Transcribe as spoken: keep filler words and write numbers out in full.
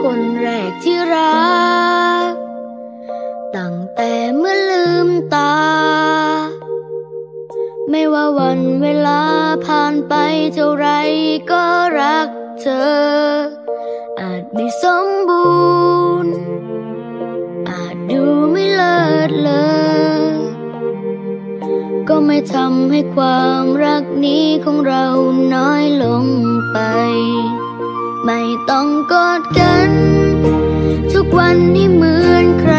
คนแรกที่รักตั้งแต่เมื่อลืมตาไม่ว่าวันเวลาผ่านไปเท่าไรก็รักเธออาจไม่สมบูรณ์อาจดูไม่เลิศเลอก็ไม่ทำให้ความรักนี้ของเราน้อยลงไปไม่ต้องกอดกันทุกวันนี้เหมือนใคร